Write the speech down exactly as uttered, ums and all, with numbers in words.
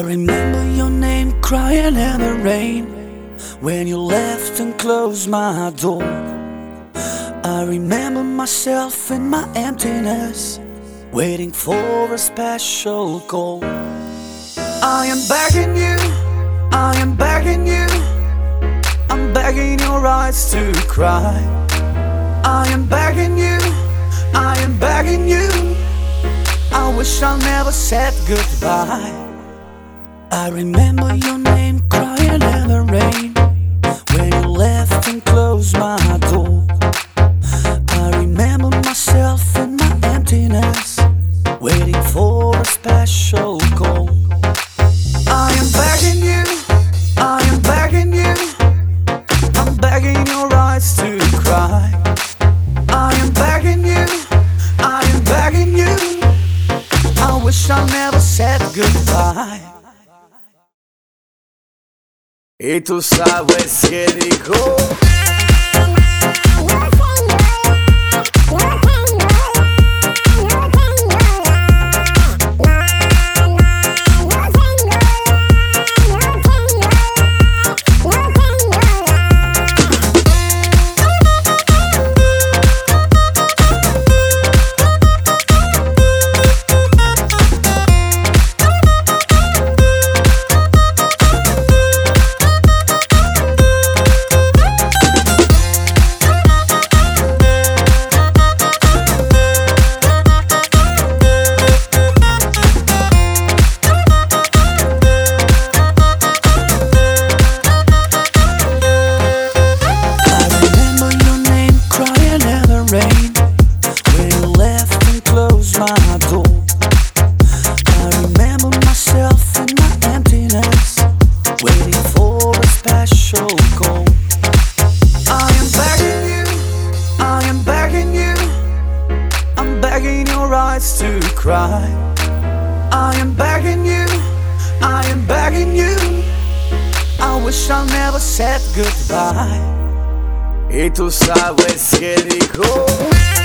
I remember your name crying in the rain when you left and closed my door. I remember myself in my emptiness, waiting for a special call. I am begging you, I am begging you, I'm begging your eyes to cry. I am begging you, I am begging you, I wish I never said goodbye. I remember your name crying in the rain when you left and closed my door. I remember myself in my emptiness, waiting for a special call. I am begging you, I am begging you, I'm begging your eyes to cry. I am begging you, I am begging you, I wish I never said goodbye. Y tú sabes que dijo to cry. I am begging you, I am begging you, I wish I never said goodbye. Y tú sabes que dijo